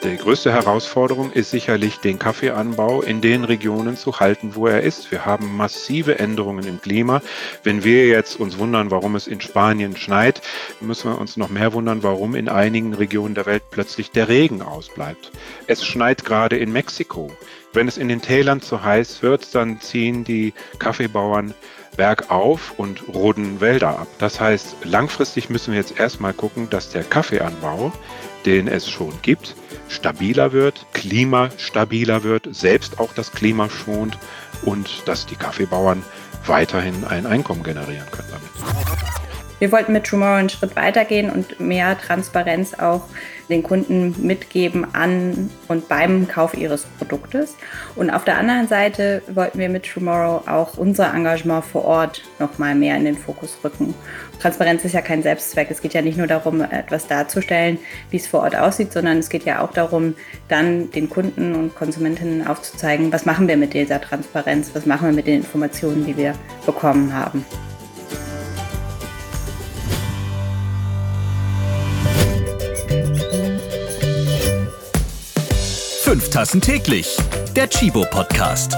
Die größte Herausforderung ist sicherlich, den Kaffeeanbau in den Regionen zu halten, wo er ist. Wir haben massive Änderungen im Klima. Wenn wir jetzt uns wundern, warum es in Spanien schneit, müssen wir uns noch mehr wundern, warum in einigen Regionen der Welt plötzlich der Regen ausbleibt. Es schneit gerade in Mexiko. Wenn es in den Tälern zu heiß wird, dann ziehen die Kaffeebauern bergauf und roden Wälder ab. Das heißt, langfristig müssen wir jetzt erstmal gucken, dass der Kaffeeanbau, den es schon gibt, stabiler wird, klimastabiler wird, selbst auch das Klima schont und dass die Kaffeebauern weiterhin ein Einkommen generieren können damit. Wir wollten mit TrueMorrow einen Schritt weitergehen und mehr Transparenz auch den Kunden mitgeben an und beim Kauf ihres Produktes. Und auf der anderen Seite wollten wir mit TrueMorrow auch unser Engagement vor Ort noch mal mehr in den Fokus rücken. Transparenz ist ja kein Selbstzweck. Es geht ja nicht nur darum, etwas darzustellen, wie es vor Ort aussieht, sondern es geht ja auch darum, dann den Kunden und Konsumentinnen aufzuzeigen, was machen wir mit dieser Transparenz, was machen wir mit den Informationen, die wir bekommen haben. Fünf Tassen täglich, der Chibo-Podcast.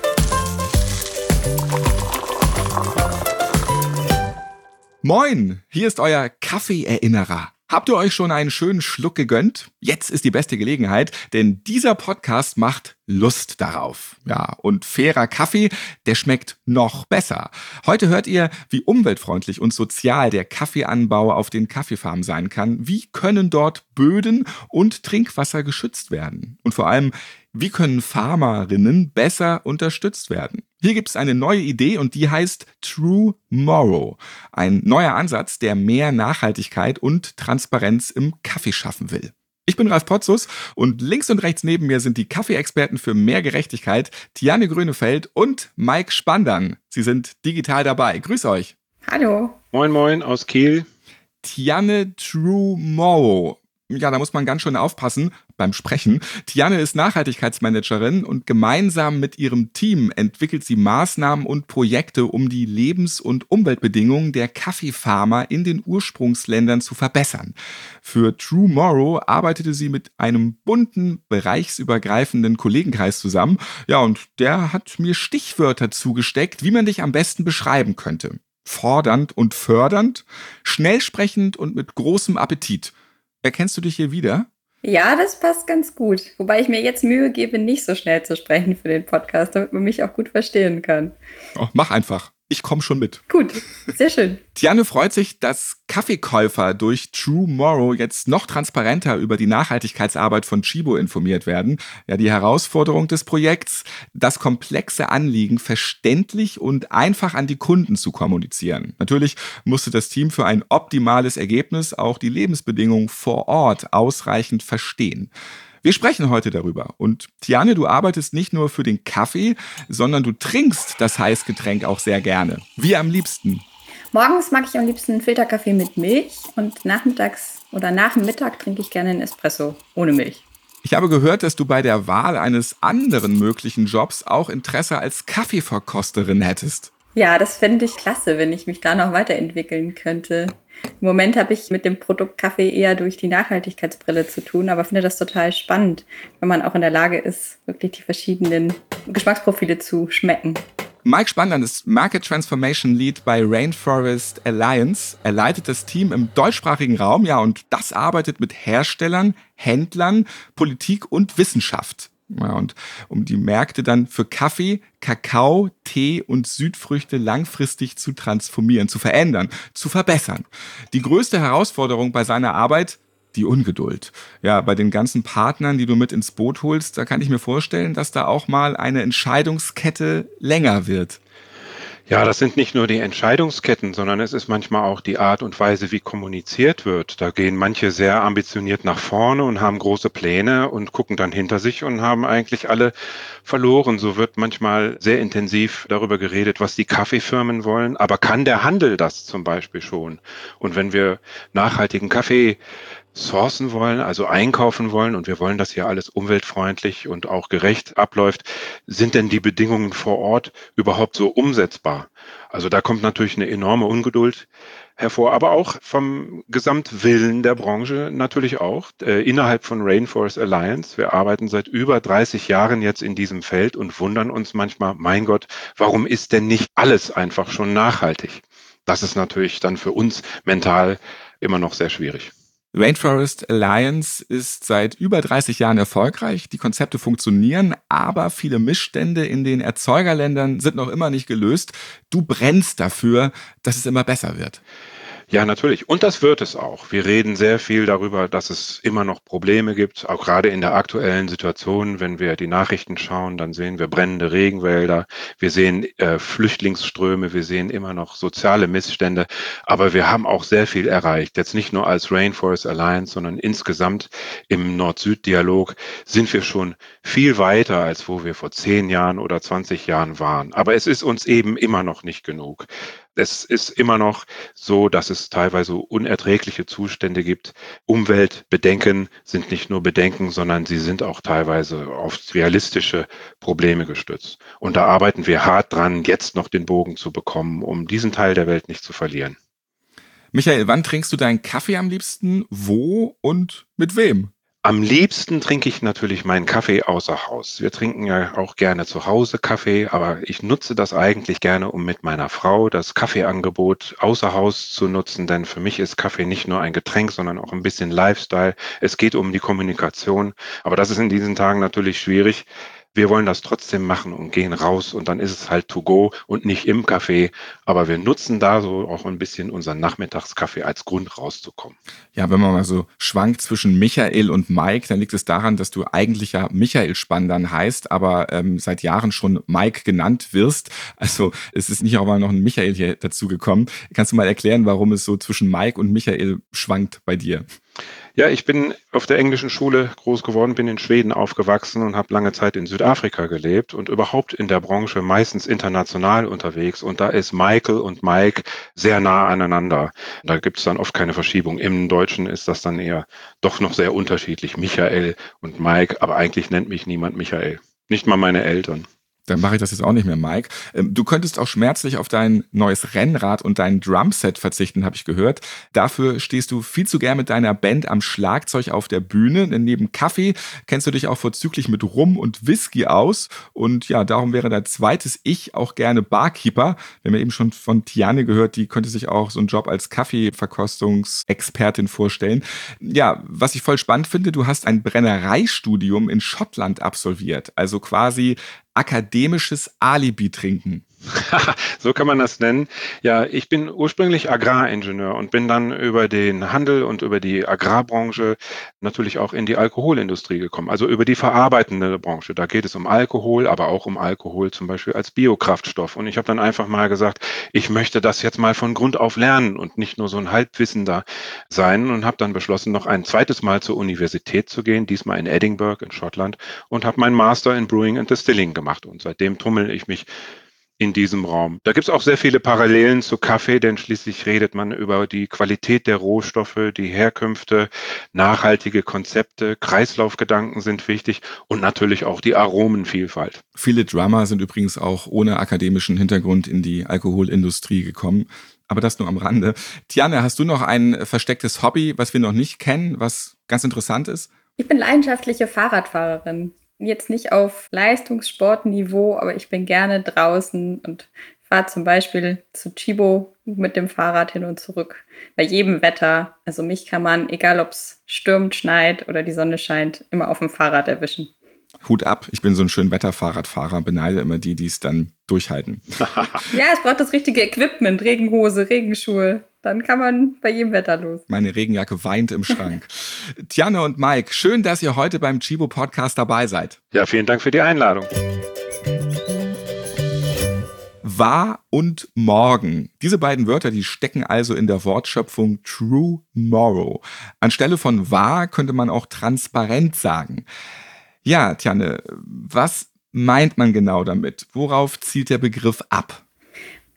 Moin, hier ist euer Kaffee-Erinnerer. Habt ihr euch schon einen schönen Schluck gegönnt? Jetzt ist die beste Gelegenheit, denn dieser Podcast macht Lust darauf. Ja, und fairer Kaffee, der schmeckt noch besser. Heute hört ihr, wie umweltfreundlich und sozial der Kaffeeanbau auf den Kaffeefarmen sein kann. Wie können dort Böden und Trinkwasser geschützt werden? Und vor allem, wie können Farmerinnen besser unterstützt werden? Hier gibt es eine neue Idee und die heißt TrueMorrow. Ein neuer Ansatz, der mehr Nachhaltigkeit und Transparenz im Kaffee schaffen will. Ich bin Ralf Potzus und links und rechts neben mir sind die Kaffeeexperten für mehr Gerechtigkeit, Tianne Grönefeld und Mike Spandern. Sie sind digital dabei. Grüß euch. Hallo. Moin Moin aus Kiel. Tianne, TrueMorrow. Ja, da muss man ganz schön aufpassen beim Sprechen. Tianne ist Nachhaltigkeitsmanagerin und gemeinsam mit ihrem Team entwickelt sie Maßnahmen und Projekte, um die Lebens- und Umweltbedingungen der Kaffeefarmer in den Ursprungsländern zu verbessern. Für TrueMorrow arbeitete sie mit einem bunten, bereichsübergreifenden Kollegenkreis zusammen. Ja, und der hat mir Stichwörter zugesteckt, wie man dich am besten beschreiben könnte. Fordernd und fördernd, schnellsprechend und mit großem Appetit. Erkennst du dich hier wieder? Ja, das passt ganz gut. Wobei ich mir jetzt Mühe gebe, nicht so schnell zu sprechen für den Podcast, damit man mich auch gut verstehen kann. Oh, mach einfach. Ich komme schon mit. Gut, sehr schön. Tianne freut sich, dass Kaffeekäufer durch TrueMorrow jetzt noch transparenter über die Nachhaltigkeitsarbeit von Chibo informiert werden. Ja, die Herausforderung des Projekts, das komplexe Anliegen verständlich und einfach an die Kunden zu kommunizieren. Natürlich musste das Team für ein optimales Ergebnis auch die Lebensbedingungen vor Ort ausreichend verstehen. Wir sprechen heute darüber. Und Tianne, du arbeitest nicht nur für den Kaffee, sondern du trinkst das Heißgetränk auch sehr gerne. Wie am liebsten? Morgens mag ich am liebsten einen Filterkaffee mit Milch und nachmittags oder nach dem Mittag trinke ich gerne einen Espresso ohne Milch. Ich habe gehört, dass du bei der Wahl eines anderen möglichen Jobs auch Interesse als Kaffeeverkosterin hättest. Ja, das fände ich klasse, wenn ich mich da noch weiterentwickeln könnte. Im Moment habe ich mit dem Produkt Kaffee eher durch die Nachhaltigkeitsbrille zu tun, aber finde das total spannend, wenn man auch in der Lage ist, wirklich die verschiedenen Geschmacksprofile zu schmecken. Mike Spandern ist Market Transformation Lead bei Rainforest Alliance. Er leitet das Team im deutschsprachigen Raum, ja, und das arbeitet mit Herstellern, Händlern, Politik und Wissenschaft. Ja, und um die Märkte dann für Kaffee, Kakao, Tee und Südfrüchte langfristig zu transformieren, zu verändern, zu verbessern. Die größte Herausforderung bei seiner Arbeit, die Ungeduld. Ja, bei den ganzen Partnern, die du mit ins Boot holst, da kann ich mir vorstellen, dass da auch mal eine Entscheidungskette länger wird. Ja, das sind nicht nur die Entscheidungsketten, sondern es ist manchmal auch die Art und Weise, wie kommuniziert wird. Da gehen manche sehr ambitioniert nach vorne und haben große Pläne und gucken dann hinter sich und haben eigentlich alle verloren. So wird manchmal sehr intensiv darüber geredet, was die Kaffeefirmen wollen. Aber kann der Handel das zum Beispiel schon? Und wenn wir nachhaltigen Kaffee sourcen wollen, also einkaufen wollen und wir wollen, dass hier alles umweltfreundlich und auch gerecht abläuft, sind denn die Bedingungen vor Ort überhaupt so umsetzbar? Also da kommt natürlich eine enorme Ungeduld hervor, aber auch vom Gesamtwillen der Branche natürlich auch. Innerhalb von Rainforest Alliance, wir arbeiten seit über 30 Jahren jetzt in diesem Feld und wundern uns manchmal, mein Gott, warum ist denn nicht alles einfach schon nachhaltig? Das ist natürlich dann für uns mental immer noch sehr schwierig. Rainforest Alliance ist seit über 30 Jahren erfolgreich. Die Konzepte funktionieren, aber viele Missstände in den Erzeugerländern sind noch immer nicht gelöst. Du brennst dafür, dass es immer besser wird. Ja, natürlich. Und das wird es auch. Wir reden sehr viel darüber, dass es immer noch Probleme gibt, auch gerade in der aktuellen Situation. Wenn wir die Nachrichten schauen, dann sehen wir brennende Regenwälder, wir sehen Flüchtlingsströme, wir sehen immer noch soziale Missstände. Aber wir haben auch sehr viel erreicht. Jetzt nicht nur als Rainforest Alliance, sondern insgesamt im Nord-Süd-Dialog sind wir schon viel weiter, als wo wir vor 10 Jahren oder 20 Jahren waren. Aber es ist uns eben immer noch nicht genug. Es ist immer noch so, dass es teilweise unerträgliche Zustände gibt. Umweltbedenken sind nicht nur Bedenken, sondern sie sind auch teilweise auf realistische Probleme gestützt. Und da arbeiten wir hart dran, jetzt noch den Bogen zu bekommen, um diesen Teil der Welt nicht zu verlieren. Michael, wann trinkst du deinen Kaffee am liebsten? Wo und mit wem? Am liebsten trinke ich natürlich meinen Kaffee außer Haus. Wir trinken ja auch gerne zu Hause Kaffee, aber ich nutze das eigentlich gerne, um mit meiner Frau das Kaffeeangebot außer Haus zu nutzen, denn für mich ist Kaffee nicht nur ein Getränk, sondern auch ein bisschen Lifestyle. Es geht um die Kommunikation, aber das ist in diesen Tagen natürlich schwierig. Wir wollen das trotzdem machen und gehen raus und dann ist es halt to go und nicht im Café. Aber wir nutzen da so auch ein bisschen unseren Nachmittagskaffee als Grund rauszukommen. Ja, wenn man mal so schwankt zwischen Michael und Mike, dann liegt es daran, dass du eigentlich ja Michael Spandan heißt, aber seit Jahren schon Mike genannt wirst. Also es ist nicht auch mal noch ein Michael hier dazugekommen. Kannst du mal erklären, warum es so zwischen Mike und Michael schwankt bei dir? Ja, ich bin auf der englischen Schule groß geworden, bin in Schweden aufgewachsen und habe lange Zeit in Südafrika gelebt und überhaupt in der Branche meistens international unterwegs. Und da ist Michael und Mike sehr nah aneinander. Da gibt es dann oft keine Verschiebung. Im Deutschen ist das dann eher doch noch sehr unterschiedlich. Michael und Mike, aber eigentlich nennt mich niemand Michael. Nicht mal meine Eltern. Dann mache ich das jetzt auch nicht mehr, Mike. Du könntest auch schmerzlich auf dein neues Rennrad und dein Drumset verzichten, habe ich gehört. Dafür stehst du viel zu gern mit deiner Band am Schlagzeug auf der Bühne. Denn neben Kaffee kennst du dich auch vorzüglich mit Rum und Whisky aus. Und ja, darum wäre dein zweites Ich auch gerne Barkeeper. Wir haben ja eben schon von Tiane gehört, die könnte sich auch so einen Job als Kaffeeverkostungsexpertin vorstellen. Ja, was ich voll spannend finde, du hast ein Brennereistudium in Schottland absolviert. Also quasi akademisches Alibi-Trinken. So kann man das nennen. Ja, ich bin ursprünglich Agraringenieur und bin dann über den Handel und über die Agrarbranche natürlich auch in die Alkoholindustrie gekommen, also über die verarbeitende Branche. Da geht es um Alkohol, aber auch um Alkohol zum Beispiel als Biokraftstoff. Und ich habe dann einfach mal gesagt, ich möchte das jetzt mal von Grund auf lernen und nicht nur so ein Halbwissender sein und habe dann beschlossen, noch ein zweites Mal zur Universität zu gehen, diesmal in Edinburgh in Schottland und habe meinen Master in Brewing and Distilling gemacht. Und seitdem tummel ich mich in diesem Raum. Da gibt es auch sehr viele Parallelen zu Kaffee, denn schließlich redet man über die Qualität der Rohstoffe, die Herkünfte, nachhaltige Konzepte, Kreislaufgedanken sind wichtig und natürlich auch die Aromenvielfalt. Viele Drummer sind übrigens auch ohne akademischen Hintergrund in die Alkoholindustrie gekommen. Aber das nur am Rande. Tiane, hast du noch ein verstecktes Hobby, was wir noch nicht kennen, was ganz interessant ist? Ich bin leidenschaftliche Fahrradfahrerin. Jetzt nicht auf Leistungssportniveau, aber ich bin gerne draußen und fahre zum Beispiel zu Chibo mit dem Fahrrad hin und zurück. Bei jedem Wetter. Also mich kann man, egal ob es stürmt, schneit oder die Sonne scheint, immer auf dem Fahrrad erwischen. Hut ab, ich bin so ein schön Wetterfahrradfahrer, beneide immer die, die es dann durchhalten. Ja, es braucht das richtige Equipment, Regenhose, Regenschuhe. Dann kann man bei jedem Wetter los. Meine Regenjacke weint im Schrank. Tiane und Mike, schön, dass ihr heute beim Chibo Podcast dabei seid. Ja, vielen Dank für die Einladung. Wahr und morgen. Diese beiden Wörter, die stecken also in der Wortschöpfung True Morrow. Anstelle von wahr könnte man auch transparent sagen. Ja, Tiane, was meint man genau damit? Worauf zielt der Begriff ab?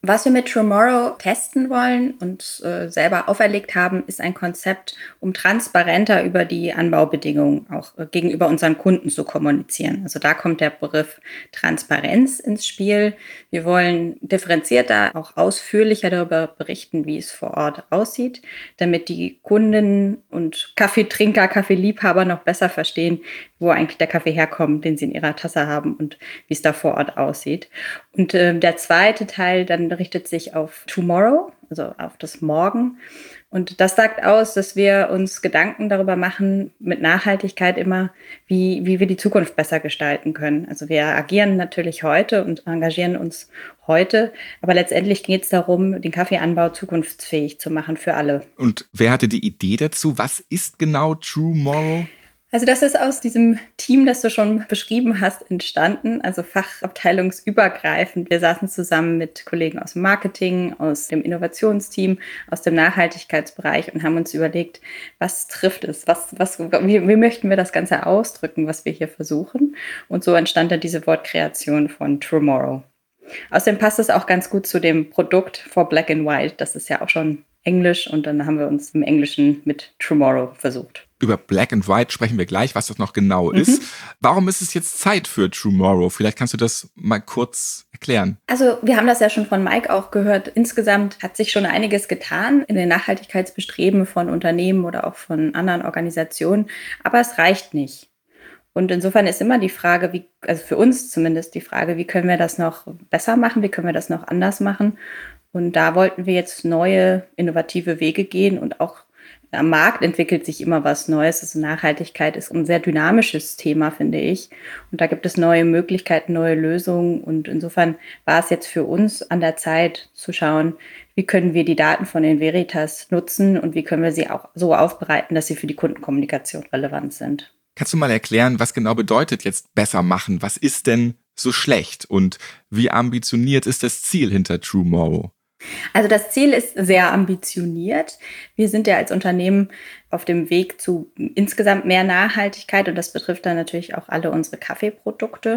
Was wir mit Tomorrow testen wollen und selber auferlegt haben, ist ein Konzept, um transparenter über die Anbaubedingungen auch gegenüber unseren Kunden zu kommunizieren. Also da kommt der Begriff Transparenz ins Spiel. Wir wollen differenzierter, auch ausführlicher darüber berichten, wie es vor Ort aussieht, damit die Kunden und Kaffeetrinker, Kaffeeliebhaber noch besser verstehen, wo eigentlich der Kaffee herkommt, den sie in ihrer Tasse haben und wie es da vor Ort aussieht. Und der zweite Teil dann richtet sich auf Tomorrow, also auf das Morgen. Und das sagt aus, dass wir uns Gedanken darüber machen, mit Nachhaltigkeit immer, wie wir die Zukunft besser gestalten können. Also wir agieren natürlich heute und engagieren uns heute, aber letztendlich geht es darum, den Kaffeeanbau zukunftsfähig zu machen für alle. Und wer hatte die Idee dazu? Was ist genau Tomorrow? Also das ist aus diesem Team, das du schon beschrieben hast, entstanden, also fachabteilungsübergreifend. Wir saßen zusammen mit Kollegen aus dem Marketing, aus dem Innovationsteam, aus dem Nachhaltigkeitsbereich und haben uns überlegt, was trifft es, wie möchten wir das Ganze ausdrücken, was wir hier versuchen. Und so entstand dann diese Wortkreation von Tomorrow. Außerdem passt es auch ganz gut zu dem Produkt For Black and White. Das ist ja auch schon Englisch und dann haben wir uns im Englischen mit Tomorrow versucht. Über Black and White sprechen wir gleich, was das noch genau ist. Warum ist es jetzt Zeit für Tomorrow? Vielleicht kannst du das mal kurz erklären. Also wir haben das ja schon von Mike auch gehört. Insgesamt hat sich schon einiges getan in den Nachhaltigkeitsbestreben von Unternehmen oder auch von anderen Organisationen. Aber es reicht nicht. Und insofern ist immer die Frage, also für uns zumindest die Frage, wie können wir das noch besser machen? Wie können wir das noch anders machen? Und da wollten wir jetzt neue, innovative Wege gehen und auch am Markt entwickelt sich immer was Neues. Also Nachhaltigkeit ist ein sehr dynamisches Thema, finde ich. Und da gibt es neue Möglichkeiten, neue Lösungen. Und insofern war es jetzt für uns an der Zeit zu schauen, wie können wir die Daten von Enveritas nutzen und wie können wir sie auch so aufbereiten, dass sie für die Kundenkommunikation relevant sind. Kannst du mal erklären, was genau bedeutet jetzt besser machen? Was ist denn so schlecht? Und wie ambitioniert ist das Ziel hinter Tomorrow? Also das Ziel ist sehr ambitioniert. Wir sind ja als Unternehmen auf dem Weg zu insgesamt mehr Nachhaltigkeit und das betrifft dann natürlich auch alle unsere Kaffeeprodukte.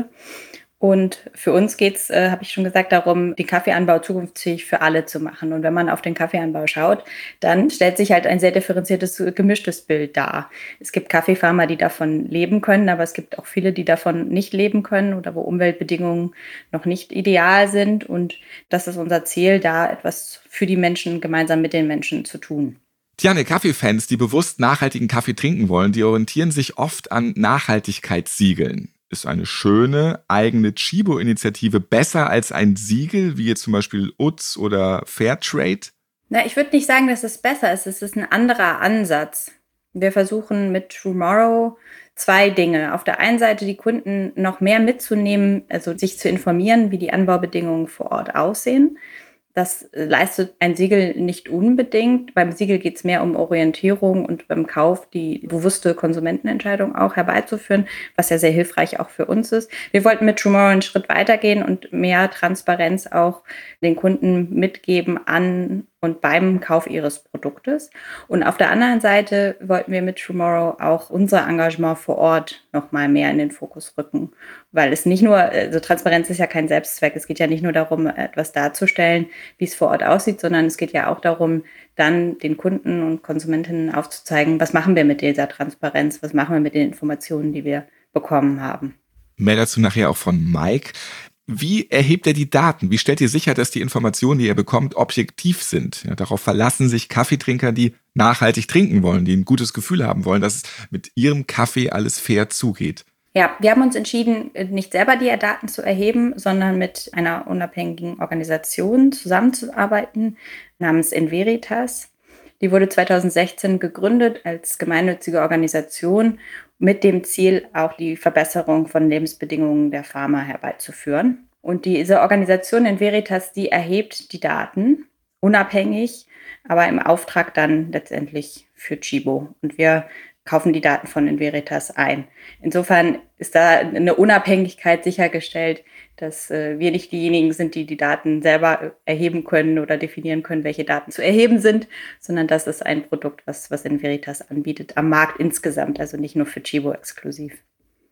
Und für uns geht es, habe ich schon gesagt, darum, den Kaffeeanbau zukunftsfähig für alle zu machen. Und wenn man auf den Kaffeeanbau schaut, dann stellt sich halt ein sehr differenziertes, gemischtes Bild dar. Es gibt Kaffeefarmer, die davon leben können, aber es gibt auch viele, die davon nicht leben können oder wo Umweltbedingungen noch nicht ideal sind. Und das ist unser Ziel, da etwas für die Menschen, gemeinsam mit den Menschen zu tun. Tiane, Kaffeefans, die bewusst nachhaltigen Kaffee trinken wollen, die orientieren sich oft an Nachhaltigkeitssiegeln. Ist eine schöne, eigene Chibo-Initiative besser als ein Siegel, wie jetzt zum Beispiel UTZ oder Fairtrade? Na, ich würde nicht sagen, dass es besser ist. Es ist ein anderer Ansatz. Wir versuchen mit Tomorrow zwei Dinge. Auf der einen Seite die Kunden noch mehr mitzunehmen, also sich zu informieren, wie die Anbaubedingungen vor Ort aussehen. Das leistet ein Siegel nicht unbedingt. Beim Siegel geht es mehr um Orientierung und beim Kauf die bewusste Konsumentenentscheidung auch herbeizuführen, was ja sehr hilfreich auch für uns ist. Wir wollten mit Tomorrow einen Schritt weitergehen und mehr Transparenz auch den Kunden mitgeben an und beim Kauf ihres Produktes. Und auf der anderen Seite wollten wir mit Tomorrow auch unser Engagement vor Ort noch mal mehr in den Fokus rücken. Weil es nicht nur, also Transparenz ist ja kein Selbstzweck, es geht ja nicht nur darum, etwas darzustellen, wie es vor Ort aussieht, sondern es geht ja auch darum, dann den Kunden und Konsumentinnen aufzuzeigen, was machen wir mit dieser Transparenz, was machen wir mit den Informationen, die wir bekommen haben. Mehr dazu nachher auch von Mike. Wie erhebt er die Daten? Wie stellt ihr sicher, dass die Informationen, die er bekommt, objektiv sind? Ja, darauf verlassen sich Kaffeetrinker, die nachhaltig trinken wollen, die ein gutes Gefühl haben wollen, dass es mit ihrem Kaffee alles fair zugeht. Ja, wir haben uns entschieden, nicht selber die Daten zu erheben, sondern mit einer unabhängigen Organisation zusammenzuarbeiten, namens Enveritas. Die wurde 2016 gegründet als gemeinnützige Organisation mit dem Ziel, auch die Verbesserung von Lebensbedingungen der Farmer herbeizuführen. Und diese Organisation Enveritas, die erhebt die Daten unabhängig, aber im Auftrag dann letztendlich für Chibo. Und wir kaufen die Daten von Enveritas ein. Insofern ist da eine Unabhängigkeit sichergestellt, dass wir nicht diejenigen sind, die die Daten selber erheben können oder definieren können, welche Daten zu erheben sind, sondern das ist ein Produkt, was Enveritas anbietet am Markt insgesamt, also nicht nur für Chibo exklusiv.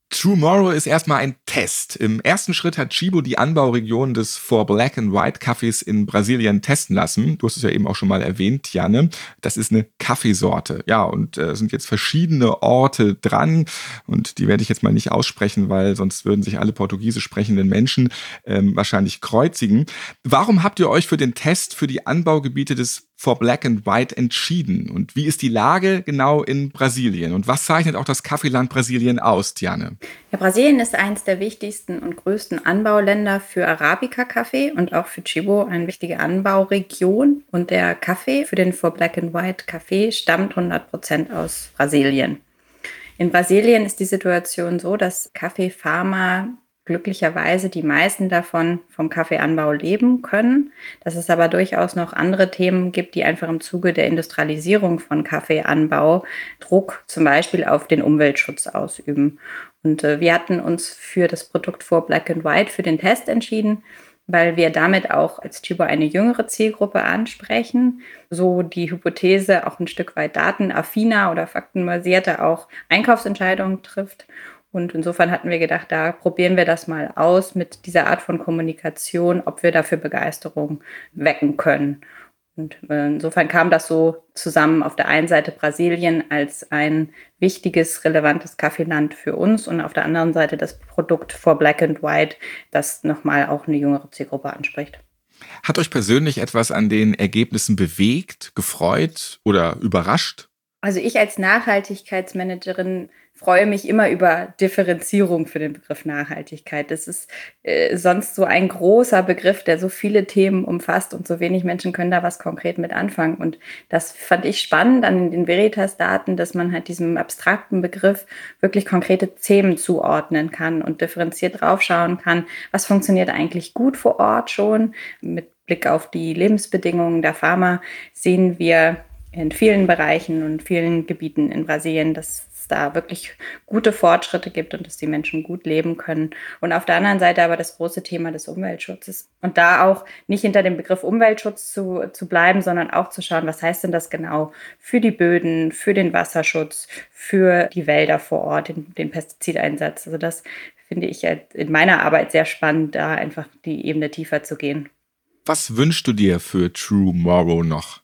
Trumorrow ist erstmal ein Test. Im ersten Schritt hat Chibo die Anbauregion des For Black and White Kaffees in Brasilien testen lassen. Du hast es ja eben auch schon mal erwähnt, Janne. Das ist eine Kaffeesorte. Ja, und sind jetzt verschiedene Orte dran. Und die werde ich jetzt mal nicht aussprechen, weil sonst würden sich alle portugiesisch sprechenden Menschen wahrscheinlich kreuzigen. Warum habt ihr euch für den Test für die Anbaugebiete des For Black and White entschieden? Und wie ist die Lage genau in Brasilien? Und was zeichnet auch das Kaffeeland Brasilien aus, Diane? Ja, Brasilien ist eines der wichtigsten und größten Anbauländer für Arabica-Kaffee und auch für Chibo eine wichtige Anbauregion. Und der Kaffee für den For Black and White Kaffee stammt 100% aus Brasilien. In Brasilien ist die Situation so, dass Kaffeefarmer glücklicherweise die meisten davon vom Kaffeeanbau leben können, dass es aber durchaus noch andere Themen gibt, die einfach im Zuge der Industrialisierung von Kaffeeanbau Druck zum Beispiel auf den Umweltschutz ausüben. Und wir hatten uns für das Produkt For Black and White für den Test entschieden, weil wir damit auch als Chibo eine jüngere Zielgruppe ansprechen, so die Hypothese auch ein Stück weit datenaffiner oder faktenbasierter auch Einkaufsentscheidungen trifft. Und insofern hatten wir gedacht, da probieren wir das mal aus mit dieser Art von Kommunikation, ob wir dafür Begeisterung wecken können. Und insofern kam das so zusammen, auf der einen Seite Brasilien als ein wichtiges, relevantes Kaffeeland für uns und auf der anderen Seite das Produkt For Black and White, das nochmal auch eine jüngere Zielgruppe anspricht. Hat euch persönlich etwas an den Ergebnissen bewegt, gefreut oder überrascht? Also ich als Nachhaltigkeitsmanagerin freue mich immer über Differenzierung für den Begriff Nachhaltigkeit. Das ist sonst so ein großer Begriff, der so viele Themen umfasst und so wenig Menschen können da was konkret mit anfangen. Und das fand ich spannend an den Veritas-Daten, dass man halt diesem abstrakten Begriff wirklich konkrete Themen zuordnen kann und differenziert draufschauen kann, was funktioniert eigentlich gut vor Ort schon. Mit Blick auf die Lebensbedingungen der Farmer sehen wir in vielen Bereichen und vielen Gebieten in Brasilien, dass es da wirklich gute Fortschritte gibt und dass die Menschen gut leben können. Und auf der anderen Seite aber das große Thema des Umweltschutzes. Und da auch nicht hinter dem Begriff Umweltschutz zu bleiben, sondern auch zu schauen, was heißt denn das genau für die Böden, für den Wasserschutz, für die Wälder vor Ort, den Pestizideinsatz. Also das finde ich in meiner Arbeit sehr spannend, da einfach die Ebene tiefer zu gehen. Was wünschst du dir für Trumorrow noch?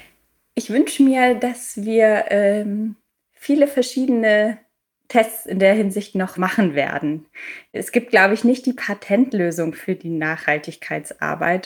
Ich wünsche mir, dass wir viele verschiedene Tests in der Hinsicht noch machen werden. Es gibt, glaube ich, nicht die Patentlösung für die Nachhaltigkeitsarbeit.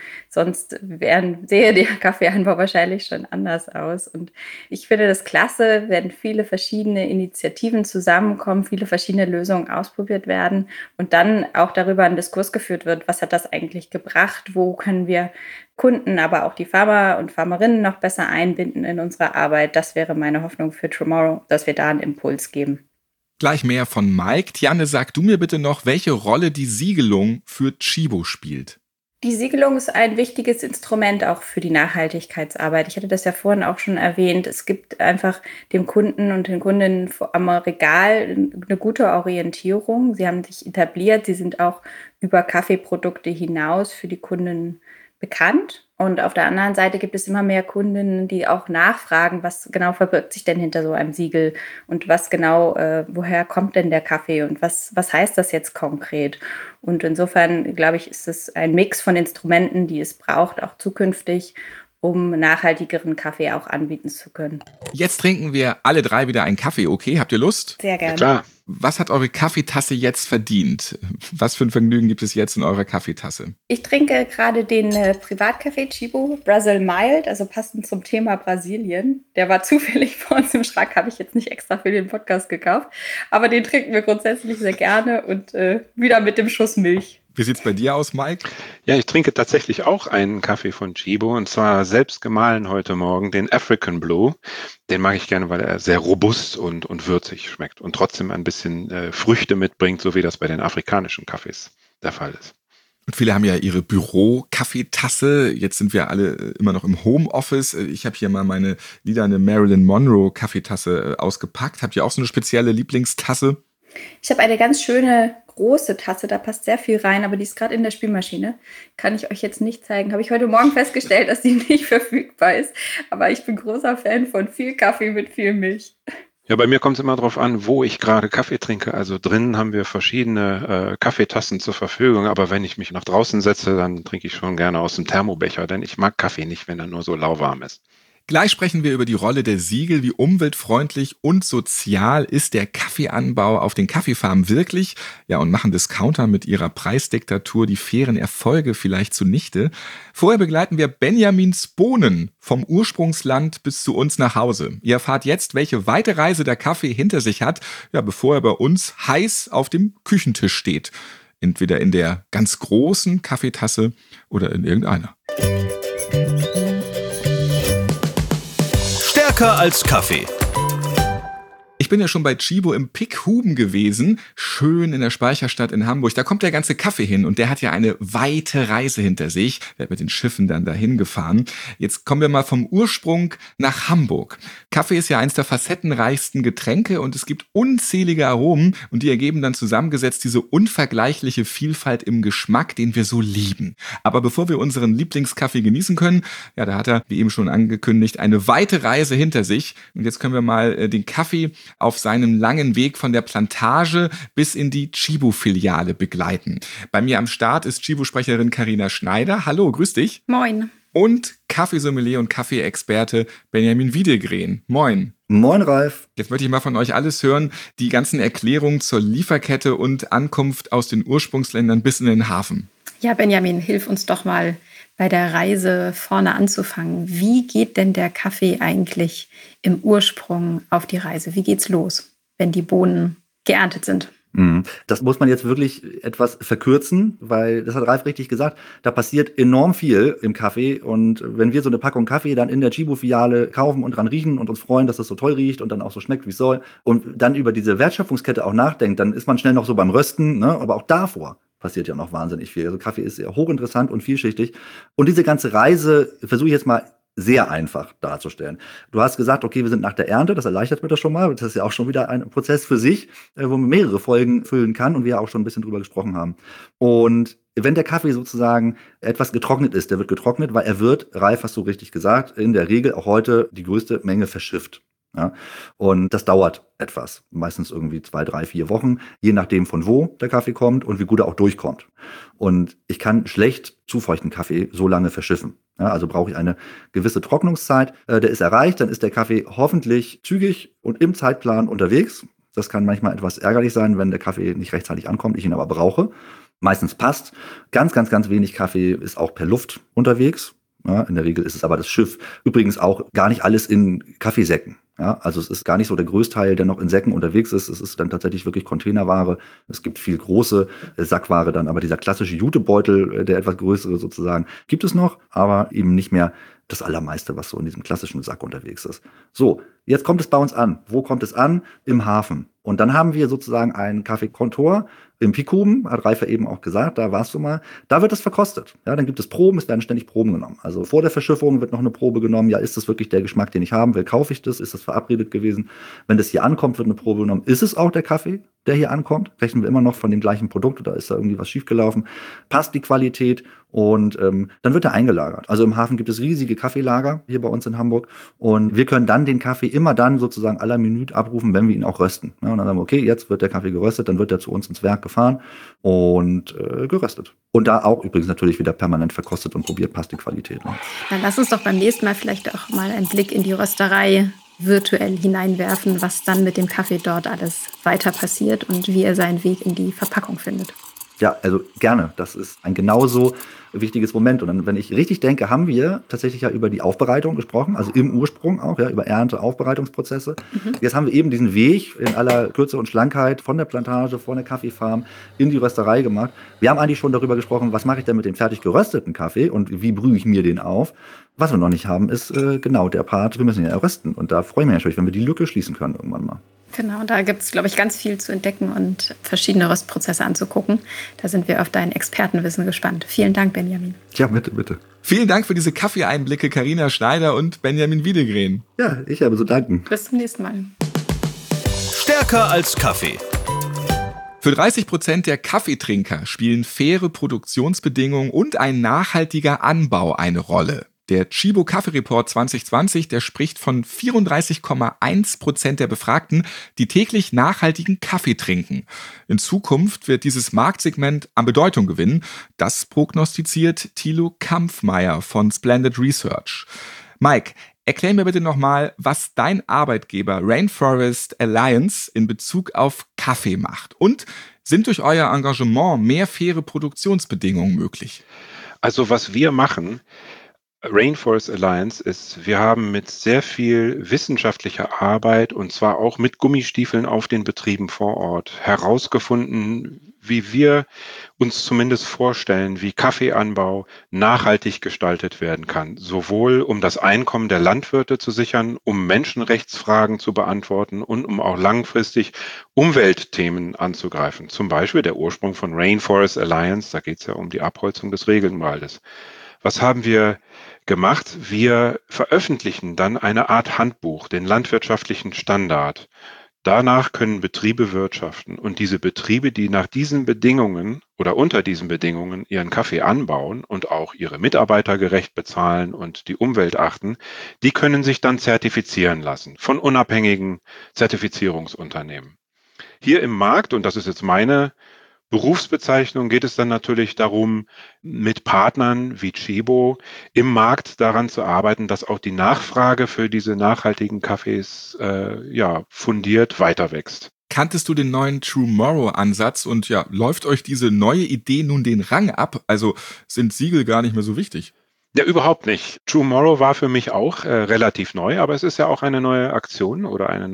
Sonst sähe der Kaffeeanbau wahrscheinlich schon anders aus. Und ich finde das klasse, wenn viele verschiedene Initiativen zusammenkommen, viele verschiedene Lösungen ausprobiert werden und dann auch darüber ein Diskurs geführt wird, was hat das eigentlich gebracht, wo können wir Kunden, aber auch die Farmer und Farmerinnen noch besser einbinden in unsere Arbeit. Das wäre meine Hoffnung für Trumorrow, dass wir da einen Impuls geben. Gleich mehr von Mike. Janne, sag du mir bitte noch, welche Rolle die Siegelung für Chibo spielt. Die Siegelung ist ein wichtiges Instrument auch für die Nachhaltigkeitsarbeit. Ich hatte das ja vorhin auch schon erwähnt. Es gibt einfach dem Kunden und den Kundinnen am Regal eine gute Orientierung. Sie haben sich etabliert. Sie sind auch über Kaffeeprodukte hinaus für die Kunden bekannt. Und auf der anderen Seite gibt es immer mehr Kundinnen, die auch nachfragen, was genau verbirgt sich denn hinter so einem Siegel und was genau, woher kommt denn der Kaffee und was heißt das jetzt konkret? Und insofern, glaube ich, ist es ein Mix von Instrumenten, die es braucht, auch zukünftig, um nachhaltigeren Kaffee auch anbieten zu können. Jetzt trinken wir alle drei wieder einen Kaffee, okay? Habt ihr Lust? Sehr gerne. Ja, klar. Was hat eure Kaffeetasse jetzt verdient? Was für ein Vergnügen gibt es jetzt in eurer Kaffeetasse? Ich trinke gerade den Privatkaffee Chibo Brazil Mild, also passend zum Thema Brasilien. Der war zufällig vor uns im Schrank, habe ich jetzt nicht extra für den Podcast gekauft. Aber den trinken wir grundsätzlich sehr gerne und wieder mit dem Schuss Milch. Wie sieht's bei dir aus, Mike? Ja, ich trinke tatsächlich auch einen Kaffee von Chibo und zwar selbst gemahlen heute Morgen, den African Blue. Den mag ich gerne, weil er sehr robust und würzig schmeckt und trotzdem ein bisschen Früchte mitbringt, so wie das bei den afrikanischen Kaffees der Fall ist. Und viele haben ja ihre Büro-Kaffeetasse. Jetzt sind wir alle immer noch im Homeoffice. Ich habe hier mal meine lilane Marilyn Monroe Kaffeetasse ausgepackt. Habt ihr auch so eine spezielle Lieblingstasse? Ich habe eine ganz schöne große Tasse, da passt sehr viel rein, aber die ist gerade in der Spülmaschine. Kann ich euch jetzt nicht zeigen. Habe ich heute Morgen festgestellt, dass die nicht verfügbar ist. Aber ich bin großer Fan von viel Kaffee mit viel Milch. Ja, bei mir kommt es immer darauf an, wo ich gerade Kaffee trinke. Also drinnen haben wir verschiedene Kaffeetassen zur Verfügung, aber wenn ich mich nach draußen setze, dann trinke ich schon gerne aus dem Thermobecher, denn ich mag Kaffee nicht, wenn er nur so lauwarm ist. Gleich sprechen wir über die Rolle der Siegel, wie umweltfreundlich und sozial ist der Kaffeeanbau auf den Kaffeefarmen wirklich? Ja, und machen Discounter mit ihrer Preisdiktatur die fairen Erfolge vielleicht zunichte? Vorher begleiten wir Benjamins Bohnen vom Ursprungsland bis zu uns nach Hause. Ihr erfahrt jetzt, welche weite Reise der Kaffee hinter sich hat, ja, bevor er bei uns heiß auf dem Küchentisch steht. Entweder in der ganz großen Kaffeetasse oder in irgendeiner. Stärker als Kaffee. Ich bin ja schon bei Tchibo im Pickhuben gewesen, schön in der Speicherstadt in Hamburg. Da kommt der ganze Kaffee hin und der hat ja eine weite Reise hinter sich. Der hat mit den Schiffen dann dahin gefahren. Jetzt kommen wir mal vom Ursprung nach Hamburg. Kaffee ist ja eins der facettenreichsten Getränke und es gibt unzählige Aromen und die ergeben dann zusammengesetzt diese unvergleichliche Vielfalt im Geschmack, den wir so lieben. Aber bevor wir unseren Lieblingskaffee genießen können, ja, da hat er, wie eben schon angekündigt, eine weite Reise hinter sich. Und jetzt können wir mal den Kaffee auf seinem langen Weg von der Plantage bis in die Tchibo-Filiale begleiten. Bei mir am Start ist Tchibo-Sprecherin Carina Schneider. Hallo, grüß dich. Moin. Und Kaffeesommelier und Kaffeeexperte Benjamin Wiedegren. Moin. Moin, Ralf. Jetzt möchte ich mal von euch alles hören, die ganzen Erklärungen zur Lieferkette und Ankunft aus den Ursprungsländern bis in den Hafen. Ja, Benjamin, hilf uns doch mal bei der Reise vorne anzufangen. Wie geht denn der Kaffee eigentlich im Ursprung auf die Reise? Wie geht's los, wenn die Bohnen geerntet sind? Das muss man jetzt wirklich etwas verkürzen, weil, das hat Ralf richtig gesagt, da passiert enorm viel im Kaffee. Und wenn wir so eine Packung Kaffee dann in der Tchibo-Filiale kaufen und dran riechen und uns freuen, dass das so toll riecht und dann auch so schmeckt, wie es soll, und dann über diese Wertschöpfungskette auch nachdenkt, dann ist man schnell noch so beim Rösten, ne? Aber auch davor passiert ja noch wahnsinnig viel. Also Kaffee ist sehr hochinteressant und vielschichtig. Und diese ganze Reise versuche ich jetzt mal sehr einfach darzustellen. Du hast gesagt, okay, wir sind nach der Ernte, das erleichtert mir das schon mal. Das ist ja auch schon wieder ein Prozess für sich, wo man mehrere Folgen füllen kann und wir ja auch schon ein bisschen drüber gesprochen haben. Und wenn der Kaffee sozusagen etwas getrocknet ist, der wird getrocknet, weil er wird, Ralf, hast du richtig gesagt, in der Regel auch heute die größte Menge verschifft. Ja, und das dauert etwas, meistens irgendwie 2, 3, 4 Wochen, je nachdem von wo der Kaffee kommt und wie gut er auch durchkommt. Und ich kann schlecht zu feuchten Kaffee so lange verschiffen. Ja, also brauche ich eine gewisse Trocknungszeit. Der ist erreicht, dann ist der Kaffee hoffentlich zügig und im Zeitplan unterwegs. Das kann manchmal etwas ärgerlich sein, wenn der Kaffee nicht rechtzeitig ankommt, ich ihn aber brauche. Meistens passt. Ganz, ganz, ganz wenig Kaffee ist auch per Luft unterwegs. Ja, in der Regel ist es aber das Schiff. Übrigens auch gar nicht alles in Kaffeesäcken. Ja, also es ist gar nicht so der Größteil, der noch in Säcken unterwegs ist. Es ist dann tatsächlich wirklich Containerware. Es gibt viel große Sackware dann, aber dieser klassische Jutebeutel, der etwas größere sozusagen, gibt es noch, aber eben nicht mehr das Allermeiste, was so in diesem klassischen Sack unterwegs ist. So, jetzt kommt es bei uns an. Wo kommt es an? Im Hafen. Und dann haben wir sozusagen einen Kaffeekontor im Pickhuben, hat Ralf ja eben auch gesagt, da warst du mal. Da wird das verkostet. Ja, dann gibt es Proben, es werden ständig Proben genommen. Also vor der Verschiffung wird noch eine Probe genommen. Ja, ist das wirklich der Geschmack, den ich haben will? Kaufe ich das? Ist das verabredet gewesen? Wenn das hier ankommt, wird eine Probe genommen. Ist es auch der Kaffee, der hier ankommt? Rechnen wir immer noch von dem gleichen Produkt oder ist da irgendwie was schiefgelaufen? Passt die Qualität? Und dann wird er eingelagert. Also im Hafen gibt es riesige Kaffeelager hier bei uns in Hamburg. Und wir können dann den Kaffee immer dann sozusagen à la Minute abrufen, wenn wir ihn auch rösten. Ja, und dann sagen wir, okay, jetzt wird der Kaffee geröstet, dann wird er zu uns ins Werk gefahren und geröstet. Und da auch übrigens natürlich wieder permanent verkostet und probiert, passt die Qualität. Ne? Dann lass uns doch beim nächsten Mal vielleicht auch mal einen Blick in die Rösterei virtuell hineinwerfen, was dann mit dem Kaffee dort alles weiter passiert und wie er seinen Weg in die Verpackung findet. Ja, also gerne. Das ist ein genauso wichtiges Moment. Und dann, wenn ich richtig denke, haben wir tatsächlich ja über die Aufbereitung gesprochen, also im Ursprung auch, ja, über Ernte, Aufbereitungsprozesse. Jetzt haben wir eben diesen Weg in aller Kürze und Schlankheit von der Plantage, von der Kaffeefarm in die Rösterei gemacht. Wir haben eigentlich schon darüber gesprochen, was mache ich denn mit dem fertig gerösteten Kaffee und wie brühe ich mir den auf. Was wir noch nicht haben, ist genau der Part, wir müssen ihn ja rösten. Und da freue ich mich natürlich, wenn wir die Lücke schließen können irgendwann mal. Genau, da gibt es, glaube ich, ganz viel zu entdecken und verschiedene Röstprozesse anzugucken. Da sind wir auf dein Expertenwissen gespannt. Vielen Dank, Benjamin. Ja, bitte, bitte. Vielen Dank für diese Kaffeeeinblicke, Carina Schneider und Benjamin Wiedegren. Ja, ich habe zu danken. Bis zum nächsten Mal. Stärker als Kaffee. Für 30% der Kaffeetrinker spielen faire Produktionsbedingungen und ein nachhaltiger Anbau eine Rolle. Der Chibo Kaffee Report 2020, der spricht von 34,1% der Befragten, die täglich nachhaltigen Kaffee trinken. In Zukunft wird dieses Marktsegment an Bedeutung gewinnen. Das prognostiziert Thilo Kampfmeier von Splendid Research. Mike, erklär mir bitte nochmal, was dein Arbeitgeber Rainforest Alliance in Bezug auf Kaffee macht. Und sind durch euer Engagement mehr faire Produktionsbedingungen möglich? Also was wir machen, Rainforest Alliance ist, wir haben mit sehr viel wissenschaftlicher Arbeit und zwar auch mit Gummistiefeln auf den Betrieben vor Ort herausgefunden, wie wir uns zumindest vorstellen, wie Kaffeeanbau nachhaltig gestaltet werden kann. Sowohl um das Einkommen der Landwirte zu sichern, um Menschenrechtsfragen zu beantworten und um auch langfristig Umweltthemen anzugreifen. Zum Beispiel der Ursprung von Rainforest Alliance, da geht es ja um die Abholzung des Regenwaldes. Was haben wir gemacht? Wir veröffentlichen dann eine Art Handbuch, den landwirtschaftlichen Standard. Danach können Betriebe wirtschaften und diese Betriebe, die nach diesen Bedingungen oder unter diesen Bedingungen ihren Kaffee anbauen und auch ihre Mitarbeiter gerecht bezahlen und die Umwelt achten, die können sich dann zertifizieren lassen von unabhängigen Zertifizierungsunternehmen. Hier im Markt, und das ist jetzt meine Berufsbezeichnung, geht es dann natürlich darum, mit Partnern wie Chibo im Markt daran zu arbeiten, dass auch die Nachfrage für diese nachhaltigen Kaffees fundiert weiter wächst. Kanntest du den neuen Trumorrow-Ansatz und läuft euch diese neue Idee nun den Rang ab? Also sind Siegel gar nicht mehr so wichtig? Ja, überhaupt nicht. Trumorrow war für mich auch relativ neu, aber es ist ja auch eine neue Aktion oder eine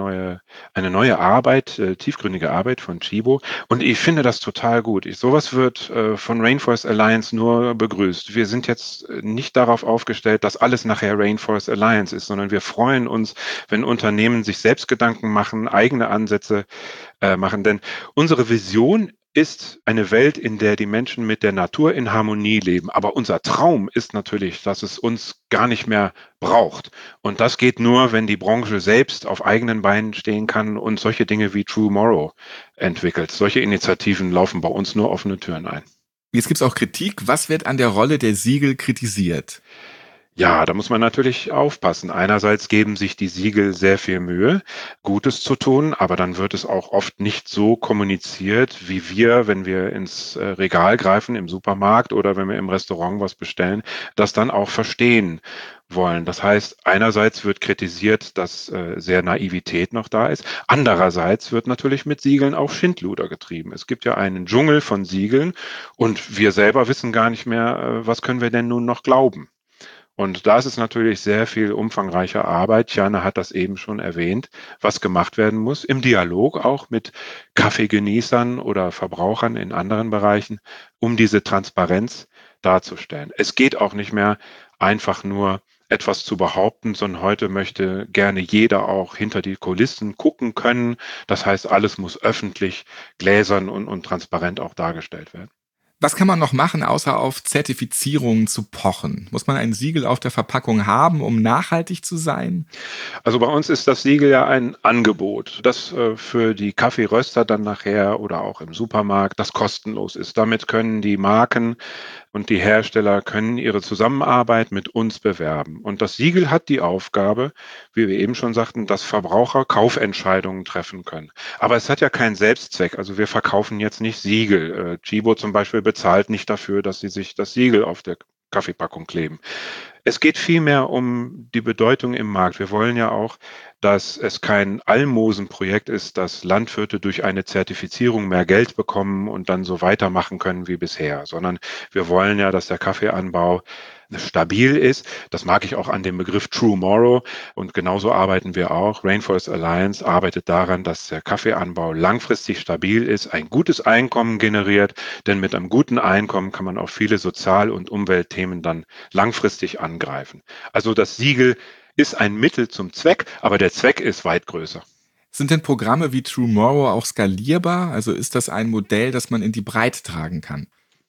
neue Arbeit, tiefgründige Arbeit von Chibo. Und ich finde das total gut. Sowas wird von Rainforest Alliance nur begrüßt. Wir sind jetzt nicht darauf aufgestellt, dass alles nachher Rainforest Alliance ist, sondern wir freuen uns, wenn Unternehmen sich selbst Gedanken machen, eigene Ansätze machen. Denn unsere Vision ist eine Welt, in der die Menschen mit der Natur in Harmonie leben. Aber unser Traum ist natürlich, dass es uns gar nicht mehr braucht. Und das geht nur, wenn die Branche selbst auf eigenen Beinen stehen kann und solche Dinge wie Trumorrow entwickelt. Solche Initiativen laufen bei uns nur offene Türen ein. Jetzt gibt es auch Kritik. Was wird an der Rolle der Siegel kritisiert? Ja, da muss man natürlich aufpassen. Einerseits geben sich die Siegel sehr viel Mühe, Gutes zu tun, aber dann wird es auch oft nicht so kommuniziert, wie wir, wenn wir ins Regal greifen im Supermarkt oder wenn wir im Restaurant was bestellen, das dann auch verstehen wollen. Das heißt, einerseits wird kritisiert, dass sehr Naivität noch da ist. Andererseits wird natürlich mit Siegeln auch Schindluder getrieben. Es gibt ja einen Dschungel von Siegeln und wir selber wissen gar nicht mehr, was können wir denn nun noch glauben? Und da ist es natürlich sehr viel umfangreiche Arbeit. Jana hat das eben schon erwähnt, was gemacht werden muss, im Dialog auch mit Kaffeegenießern oder Verbrauchern in anderen Bereichen, um diese Transparenz darzustellen. Es geht auch nicht mehr einfach nur etwas zu behaupten, sondern heute möchte gerne jeder auch hinter die Kulissen gucken können. Das heißt, alles muss öffentlich, gläsern und transparent auch dargestellt werden. Was kann man noch machen, außer auf Zertifizierungen zu pochen? Muss man ein Siegel auf der Verpackung haben, um nachhaltig zu sein? Also bei uns ist das Siegel ja ein Angebot, das für die Kaffeeröster dann nachher oder auch im Supermarkt, das kostenlos ist. Damit können die Marken und die Hersteller können ihre Zusammenarbeit mit uns bewerben. Und das Siegel hat die Aufgabe, wie wir eben schon sagten, dass Verbraucher Kaufentscheidungen treffen können. Aber es hat ja keinen Selbstzweck. Also wir verkaufen jetzt nicht Siegel. Chibo zum Beispiel bezahlt nicht dafür, dass sie sich das Siegel auf der Kaffeepackung kleben. Es geht vielmehr um die Bedeutung im Markt. Wir wollen ja auch, dass es kein Almosenprojekt ist, dass Landwirte durch eine Zertifizierung mehr Geld bekommen und dann so weitermachen können wie bisher, sondern wir wollen ja, dass der Kaffeeanbau stabil ist. Das mag ich auch an dem Begriff Trumorrow und genauso arbeiten wir auch. Rainforest Alliance arbeitet daran, dass der Kaffeeanbau langfristig stabil ist, ein gutes Einkommen generiert, denn mit einem guten Einkommen kann man auch viele Sozial- und Umweltthemen dann langfristig angreifen. Also das Siegel ist ein Mittel zum Zweck, aber der Zweck ist weit größer. Sind denn Programme wie Trumorrow auch skalierbar? Also ist das ein Modell, das man in die Breite tragen kann?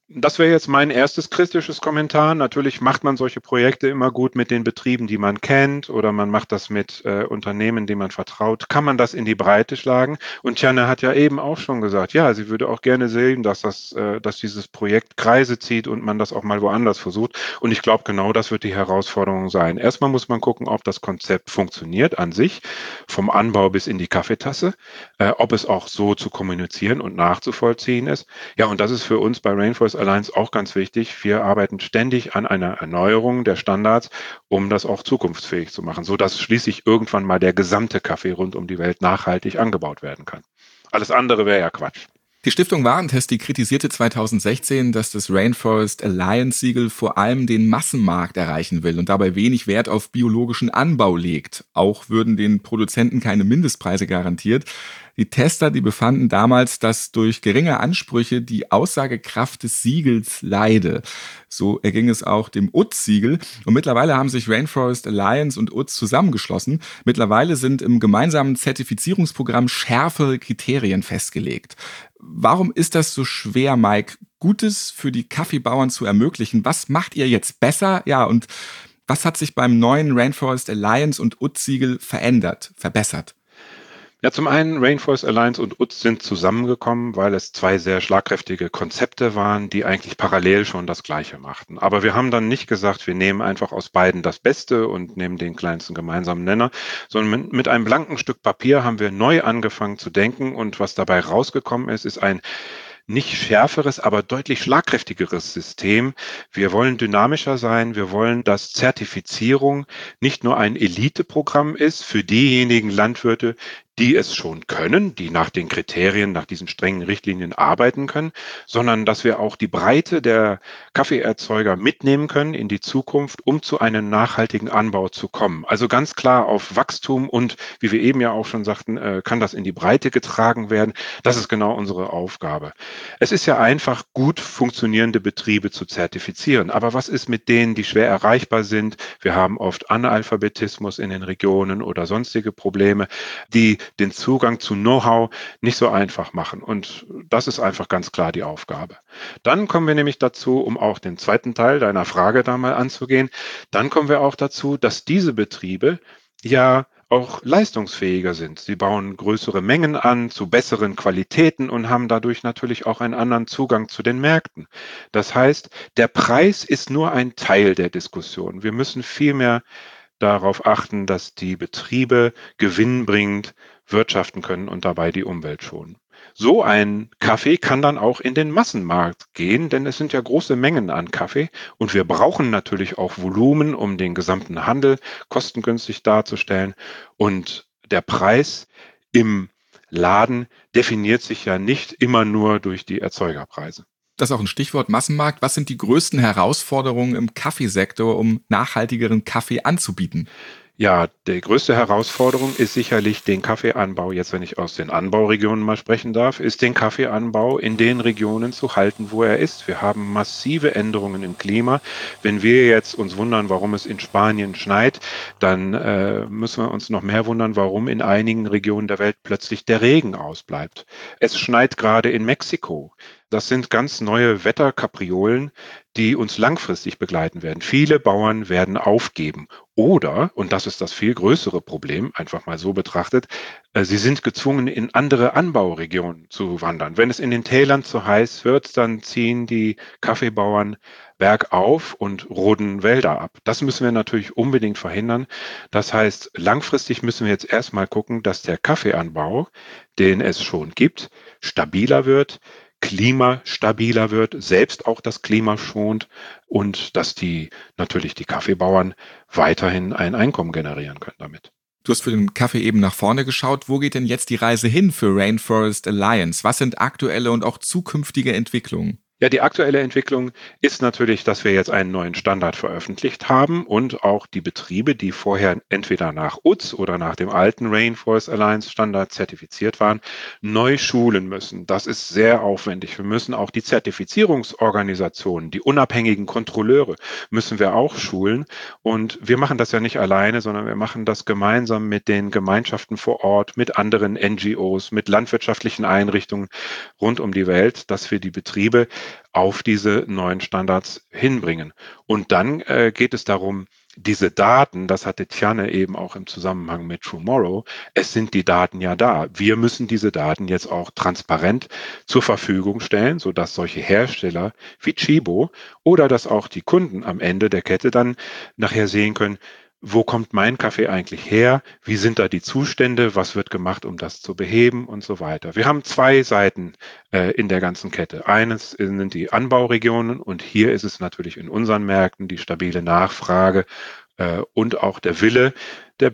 Das wäre jetzt mein erstes kritisches Kommentar. Natürlich macht man solche Projekte immer gut mit den Betrieben, die man kennt, oder man macht das mit Unternehmen, denen man vertraut. Kann man das in die Breite schlagen? Und Tjana hat ja eben auch schon gesagt, ja, sie würde auch gerne sehen, dass dieses Projekt Kreise zieht und man das auch mal woanders versucht. Und ich glaube, genau das wird die Herausforderung sein. Erstmal muss man gucken, ob das Konzept funktioniert an sich, vom Anbau bis in die Kaffeetasse, ob es auch so zu kommunizieren und nachzuvollziehen ist. Ja, und das ist für uns bei Rainforest Alliance auch ganz wichtig. Wir arbeiten ständig an einer Erneuerung der Standards, um das auch zukunftsfähig zu machen, sodass schließlich irgendwann mal der gesamte Kaffee rund um die Welt nachhaltig angebaut werden kann. Alles andere wäre ja Quatsch. Die Stiftung Warentest, die kritisierte 2016, dass das Rainforest Alliance Siegel vor allem den Massenmarkt erreichen will und dabei wenig Wert auf biologischen Anbau legt. Auch würden den Produzenten keine Mindestpreise garantiert. Die Tester, die befanden damals, dass durch geringe Ansprüche die Aussagekraft des Siegels leide. So erging es auch dem UTZ-Siegel. Und mittlerweile haben sich Rainforest Alliance und UTZ zusammengeschlossen. Mittlerweile sind im gemeinsamen Zertifizierungsprogramm schärfere Kriterien festgelegt. Warum ist das so schwer, Mike, Gutes für die Kaffeebauern zu ermöglichen? Was macht ihr jetzt besser? Ja, und was hat sich beim neuen Rainforest Alliance und UTZ-Siegel verändert, verbessert? Ja, zum einen Rainforest Alliance und UTZ sind zusammengekommen, weil es zwei sehr schlagkräftige Konzepte waren, die eigentlich parallel schon das Gleiche machten. Aber wir haben dann nicht gesagt, wir nehmen einfach aus beiden das Beste und nehmen den kleinsten gemeinsamen Nenner, sondern mit einem blanken Stück Papier haben wir neu angefangen zu denken, und was dabei rausgekommen ist, ist ein nicht schärferes, aber deutlich schlagkräftigeres System. Wir wollen dynamischer sein. Wir wollen, dass Zertifizierung nicht nur ein Eliteprogramm ist für diejenigen Landwirte, die es schon können, die nach den Kriterien, nach diesen strengen Richtlinien arbeiten können, sondern dass wir auch die Breite der Kaffeeerzeuger mitnehmen können in die Zukunft, um zu einem nachhaltigen Anbau zu kommen. Also ganz klar auf Wachstum und, wie wir eben ja auch schon sagten, kann das in die Breite getragen werden. Das ist genau unsere Aufgabe. Es ist ja einfach, gut funktionierende Betriebe zu zertifizieren. Aber was ist mit denen, die schwer erreichbar sind? Wir haben oft Analphabetismus in den Regionen oder sonstige Probleme, die den Zugang zu Know-how nicht so einfach machen. Und das ist einfach ganz klar die Aufgabe. Dann kommen wir nämlich dazu, um auch den zweiten Teil deiner Frage da mal anzugehen, dann kommen wir auch dazu, dass diese Betriebe ja auch leistungsfähiger sind. Sie bauen größere Mengen an, zu besseren Qualitäten und haben dadurch natürlich auch einen anderen Zugang zu den Märkten. Das heißt, der Preis ist nur ein Teil der Diskussion. Wir müssen vielmehr darauf achten, dass die Betriebe gewinnbringend wirtschaften können und dabei die Umwelt schonen. So ein Kaffee kann dann auch in den Massenmarkt gehen, denn es sind ja große Mengen an Kaffee und wir brauchen natürlich auch Volumen, um den gesamten Handel kostengünstig darzustellen. Und der Preis im Laden definiert sich ja nicht immer nur durch die Erzeugerpreise. Das ist auch ein Stichwort Massenmarkt. Was sind die größten Herausforderungen im Kaffeesektor, um nachhaltigeren Kaffee anzubieten? Ja, die größte Herausforderung ist sicherlich den Kaffeeanbau, jetzt wenn ich aus den Anbauregionen mal sprechen darf, ist den Kaffeeanbau in den Regionen zu halten, wo er ist. Wir haben massive Änderungen im Klima. Wenn wir jetzt uns wundern, warum es in Spanien schneit, dann müssen wir uns noch mehr wundern, warum in einigen Regionen der Welt plötzlich der Regen ausbleibt. Es schneit gerade in Mexiko. Das sind ganz neue Wetterkapriolen, die uns langfristig begleiten werden. Viele Bauern werden aufgeben. Oder, und das ist das viel größere Problem, einfach mal so betrachtet, sie sind gezwungen, in andere Anbauregionen zu wandern. Wenn es in den Tälern zu heiß wird, dann ziehen die Kaffeebauern bergauf und roden Wälder ab. Das müssen wir natürlich unbedingt verhindern. Das heißt, langfristig müssen wir jetzt erstmal gucken, dass der Kaffeeanbau, den es schon gibt, stabiler wird, klimastabiler wird, selbst auch das Klima schont und dass natürlich die Kaffeebauern weiterhin ein Einkommen generieren können damit. Du hast für den Kaffee eben nach vorne geschaut. Wo geht denn jetzt die Reise hin für Rainforest Alliance? Was sind aktuelle und auch zukünftige Entwicklungen? Ja, die aktuelle Entwicklung ist natürlich, dass wir jetzt einen neuen Standard veröffentlicht haben und auch die Betriebe, die vorher entweder nach UTZ oder nach dem alten Rainforest Alliance Standard zertifiziert waren, neu schulen müssen. Das ist sehr aufwendig. Wir müssen auch die Zertifizierungsorganisationen, die unabhängigen Kontrolleure, müssen wir auch schulen. Und wir machen das ja nicht alleine, sondern wir machen das gemeinsam mit den Gemeinschaften vor Ort, mit anderen NGOs, mit landwirtschaftlichen Einrichtungen rund um die Welt, dass wir die Betriebe auf diese neuen Standards hinbringen. Und dann geht es darum, diese Daten, das hatte Tianne eben auch im Zusammenhang mit Tomorrow, es sind die Daten ja da. Wir müssen diese Daten jetzt auch transparent zur Verfügung stellen, sodass solche Hersteller wie Chibo oder dass auch die Kunden am Ende der Kette dann nachher sehen können, wo kommt mein Kaffee eigentlich her? Wie sind da die Zustände? Was wird gemacht, um das zu beheben und so weiter? Wir haben zwei Seiten in der ganzen Kette. Eines sind die Anbauregionen und hier ist es natürlich in unseren Märkten die stabile Nachfrage und auch der Wille der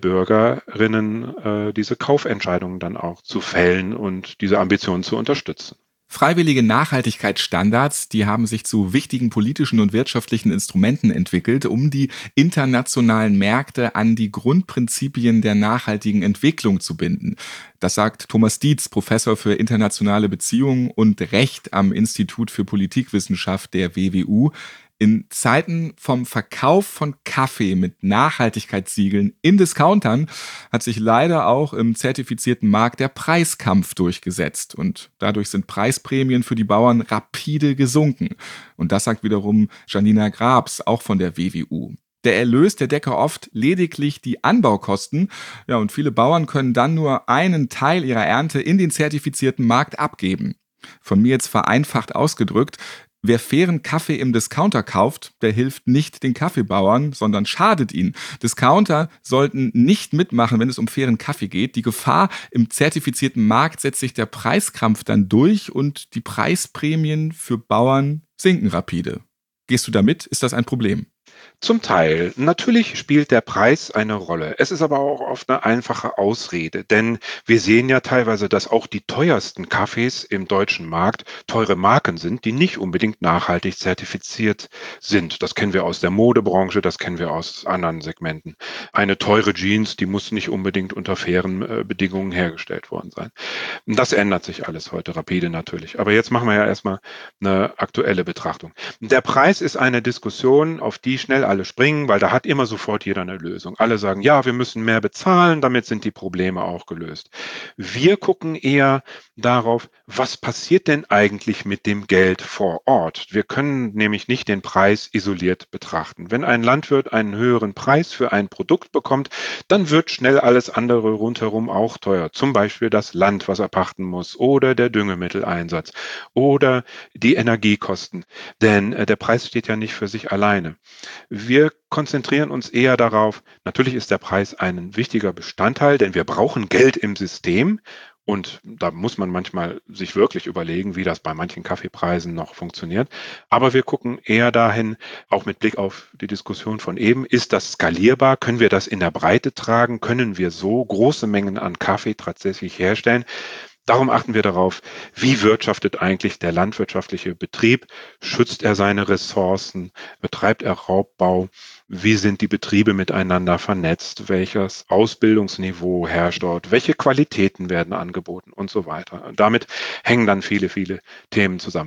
Bürgerinnen, diese Kaufentscheidungen dann auch zu fällen und diese Ambitionen zu unterstützen. Freiwillige Nachhaltigkeitsstandards, die haben sich zu wichtigen politischen und wirtschaftlichen Instrumenten entwickelt, um die internationalen Märkte an die Grundprinzipien der nachhaltigen Entwicklung zu binden. Das sagt Thomas Dietz, Professor für internationale Beziehungen und Recht am Institut für Politikwissenschaft der WWU. In Zeiten vom Verkauf von Kaffee mit Nachhaltigkeitssiegeln in Discountern hat sich leider auch im zertifizierten Markt der Preiskampf durchgesetzt. Und dadurch sind Preisprämien für die Bauern rapide gesunken. Und das sagt wiederum Janina Grabs, auch von der WWU. Der Erlös, der decke oft lediglich die Anbaukosten. Ja, und viele Bauern können dann nur einen Teil ihrer Ernte in den zertifizierten Markt abgeben. Von mir jetzt vereinfacht ausgedrückt: Wer fairen Kaffee im Discounter kauft, der hilft nicht den Kaffeebauern, sondern schadet ihnen. Discounter sollten nicht mitmachen, wenn es um fairen Kaffee geht. Die Gefahr: im zertifizierten Markt setzt sich der Preiskrampf dann durch und die Preisprämien für Bauern sinken rapide. Gehst du damit? Ist das ein Problem? Zum Teil. Natürlich spielt der Preis eine Rolle. Es ist aber auch oft eine einfache Ausrede, denn wir sehen ja teilweise, dass auch die teuersten Kaffees im deutschen Markt teure Marken sind, die nicht unbedingt nachhaltig zertifiziert sind. Das kennen wir aus der Modebranche, das kennen wir aus anderen Segmenten. Eine teure Jeans, die muss nicht unbedingt unter fairen Bedingungen hergestellt worden sein. Das ändert sich alles heute rapide natürlich. Aber jetzt machen wir ja erstmal eine aktuelle Betrachtung. Der Preis ist eine Diskussion, auf die schnell alle springen, weil da hat immer sofort jeder eine Lösung. Alle sagen, ja, wir müssen mehr bezahlen, damit sind die Probleme auch gelöst. Wir gucken eher darauf, was passiert denn eigentlich mit dem Geld vor Ort? Wir können nämlich nicht den Preis isoliert betrachten. Wenn ein Landwirt einen höheren Preis für ein Produkt bekommt, dann wird schnell alles andere rundherum auch teuer. Zum Beispiel das Land, was er pachten muss, oder der Düngemitteleinsatz oder die Energiekosten. Denn der Preis steht ja nicht für sich alleine. Wir konzentrieren uns eher darauf, natürlich ist der Preis ein wichtiger Bestandteil, denn wir brauchen Geld im System. Und da muss man manchmal sich wirklich überlegen, wie das bei manchen Kaffeepreisen noch funktioniert. Aber wir gucken eher dahin, auch mit Blick auf die Diskussion von eben, ist das skalierbar? Können wir das in der Breite tragen? Können wir so große Mengen an Kaffee tatsächlich herstellen? Darum achten wir darauf, wie wirtschaftet eigentlich der landwirtschaftliche Betrieb? Schützt er seine Ressourcen? Betreibt er Raubbau? Wie sind die Betriebe miteinander vernetzt? Welches Ausbildungsniveau herrscht dort? Welche Qualitäten werden angeboten und so weiter? Und damit hängen dann viele, viele Themen zusammen.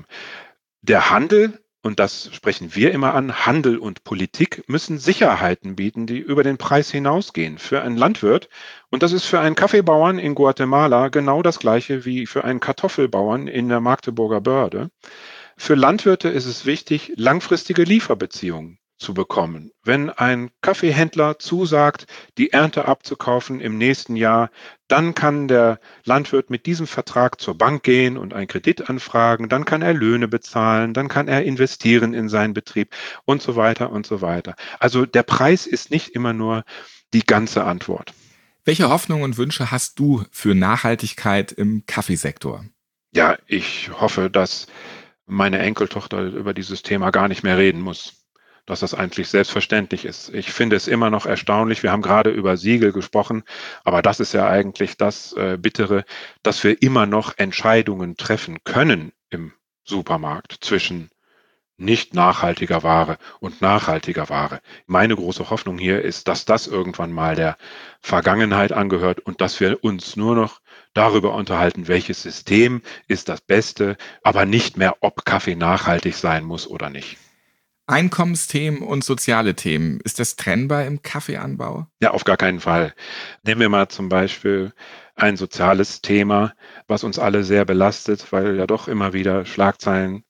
Der Handel, und das sprechen wir immer an, Handel und Politik müssen Sicherheiten bieten, die über den Preis hinausgehen. Für einen Landwirt, und das ist für einen Kaffeebauern in Guatemala genau das Gleiche wie für einen Kartoffelbauern in der Magdeburger Börde. Für Landwirte ist es wichtig, langfristige Lieferbeziehungen zu bekommen. Wenn ein Kaffeehändler zusagt, die Ernte abzukaufen im nächsten Jahr, dann kann der Landwirt mit diesem Vertrag zur Bank gehen und einen Kredit anfragen, dann kann er Löhne bezahlen, dann kann er investieren in seinen Betrieb und so weiter und so weiter. Also der Preis ist nicht immer nur die ganze Antwort. Welche Hoffnungen und Wünsche hast du für Nachhaltigkeit im Kaffeesektor? Ja, ich hoffe, dass meine Enkeltochter über dieses Thema gar nicht mehr reden muss, dass das eigentlich selbstverständlich ist. Ich finde es immer noch erstaunlich. Wir haben gerade über Siegel gesprochen, aber das ist ja eigentlich das Bittere, dass wir immer noch Entscheidungen treffen können im Supermarkt zwischen nicht nachhaltiger Ware und nachhaltiger Ware. Meine große Hoffnung hier ist, dass das irgendwann mal der Vergangenheit angehört und dass wir uns nur noch darüber unterhalten, welches System ist das Beste, aber nicht mehr, ob Kaffee nachhaltig sein muss oder nicht. Einkommensthemen und soziale Themen, ist das trennbar im Kaffeeanbau? Ja, auf gar keinen Fall. Nehmen wir mal zum Beispiel ein soziales Thema, was uns alle sehr belastet, weil ja doch immer wieder Schlagzeilen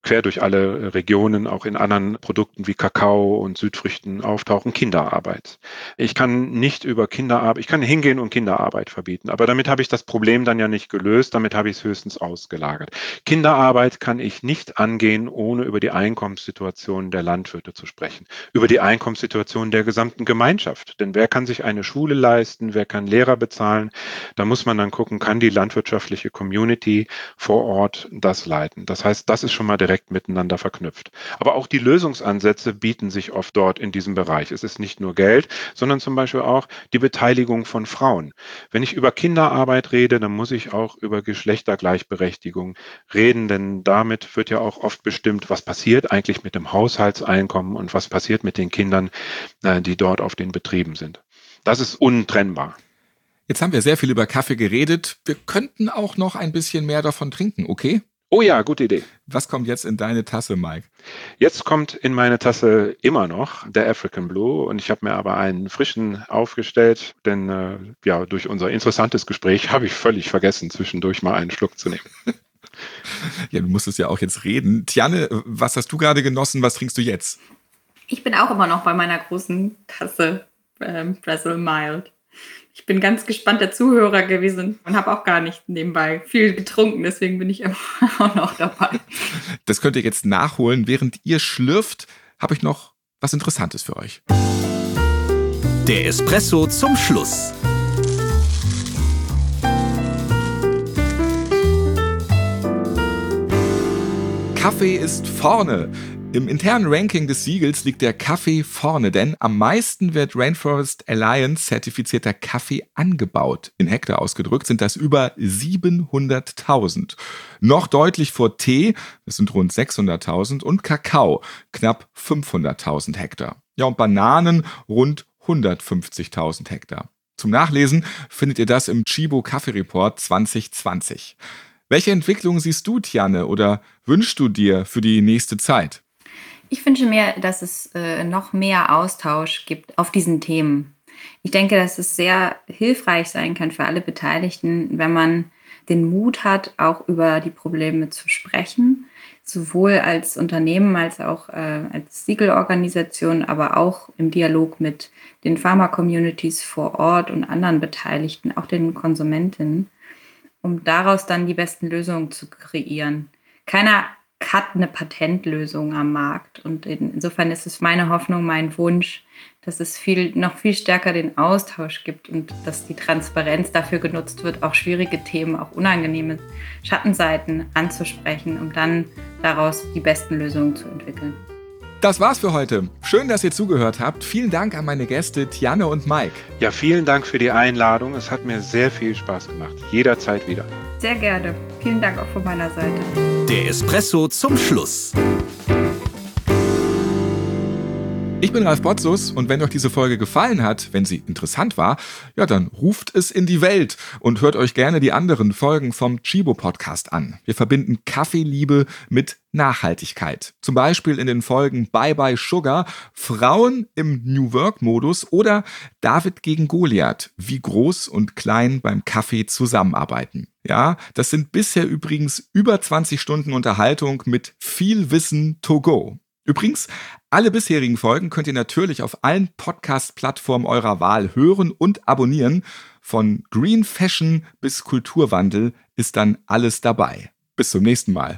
quer durch alle Regionen, auch in anderen Produkten wie Kakao und Südfrüchten auftauchen, Kinderarbeit. Ich kann nicht über Kinderarbeit, ich kann hingehen und Kinderarbeit verbieten, aber damit habe ich das Problem dann ja nicht gelöst, damit habe ich es höchstens ausgelagert. Kinderarbeit kann ich nicht angehen, ohne über die Einkommenssituation der Landwirte zu sprechen, über die Einkommenssituation der gesamten Gemeinschaft. Denn wer kann sich eine Schule leisten, wer kann Lehrer bezahlen? Da muss man dann gucken, kann die landwirtschaftliche Community vor Ort das leiten. Das heißt, das ist schon mal direkt miteinander verknüpft. Aber auch die Lösungsansätze bieten sich oft dort in diesem Bereich. Es ist nicht nur Geld, sondern zum Beispiel auch die Beteiligung von Frauen. Wenn ich über Kinderarbeit rede, dann muss ich auch über Geschlechtergleichberechtigung reden, denn damit wird ja auch oft bestimmt, was passiert eigentlich mit dem Haushaltseinkommen und was passiert mit den Kindern, die dort auf den Betrieben sind. Das ist untrennbar. Jetzt haben wir sehr viel über Kaffee geredet. Wir könnten auch noch ein bisschen mehr davon trinken, okay? Oh ja, gute Idee. Was kommt jetzt in deine Tasse, Mike? Jetzt kommt in meine Tasse immer noch der African Blue und ich habe mir aber einen frischen aufgestellt, denn durch unser interessantes Gespräch habe ich völlig vergessen, zwischendurch mal einen Schluck zu nehmen. Ja, du musstest ja auch jetzt reden. Tianne, was hast du gerade genossen? Was trinkst du jetzt? Ich bin auch immer noch bei meiner großen Tasse Brazil Mild. Ich bin ganz gespannter Zuhörer gewesen und habe auch gar nicht nebenbei viel getrunken, deswegen bin ich immer auch noch dabei. Das könnt ihr jetzt nachholen. Während ihr schlürft, habe ich noch was Interessantes für euch. Der Espresso zum Schluss. Kaffee ist vorne. Im internen Ranking des Siegels liegt der Kaffee vorne, denn am meisten wird Rainforest Alliance zertifizierter Kaffee angebaut. In Hektar ausgedrückt sind das über 700.000. Noch deutlich vor Tee, das sind rund 600.000, und Kakao, knapp 500.000 Hektar. Ja, und Bananen rund 150.000 Hektar. Zum Nachlesen findet ihr das im Chibo Kaffee Report 2020. Welche Entwicklung siehst du, Tianne, oder wünschst du dir für die nächste Zeit? Ich wünsche mir, dass es noch mehr Austausch gibt auf diesen Themen. Ich denke, dass es sehr hilfreich sein kann für alle Beteiligten, wenn man den Mut hat, auch über die Probleme zu sprechen, sowohl als Unternehmen als auch als Siegelorganisation, aber auch im Dialog mit den Pharma-Communities vor Ort und anderen Beteiligten, auch den Konsumentinnen, um daraus dann die besten Lösungen zu kreieren. Keiner hat eine Patentlösung am Markt. Und insofern ist es meine Hoffnung, mein Wunsch, dass es noch viel stärker den Austausch gibt und dass die Transparenz dafür genutzt wird, auch schwierige Themen, auch unangenehme Schattenseiten anzusprechen, um dann daraus die besten Lösungen zu entwickeln. Das war's für heute. Schön, dass ihr zugehört habt. Vielen Dank an meine Gäste Tianne und Mike. Ja, vielen Dank für die Einladung. Es hat mir sehr viel Spaß gemacht. Jederzeit wieder. Sehr gerne. Vielen Dank auch von meiner Seite. Der Espresso zum Schluss. Ich bin Ralf Potzus und wenn euch diese Folge gefallen hat, wenn sie interessant war, ja, dann ruft es in die Welt und hört euch gerne die anderen Folgen vom Chibo Podcast an. Wir verbinden Kaffeeliebe mit Nachhaltigkeit. Zum Beispiel in den Folgen Bye Bye Sugar, Frauen im New Work Modus oder David gegen Goliath, wie groß und klein beim Kaffee zusammenarbeiten. Ja, das sind bisher übrigens über 20 Stunden Unterhaltung mit viel Wissen to go. Übrigens, alle bisherigen Folgen könnt ihr natürlich auf allen Podcast-Plattformen eurer Wahl hören und abonnieren. Von Green Fashion bis Kulturwandel ist dann alles dabei. Bis zum nächsten Mal.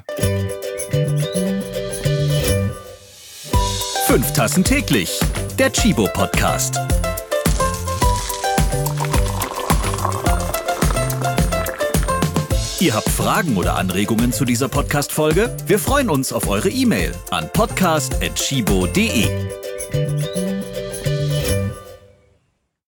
5 Tassen täglich, der Chibo Podcast. Ihr habt Fragen oder Anregungen zu dieser Podcast-Folge? Wir freuen uns auf eure E-Mail an podcast@chibo.de.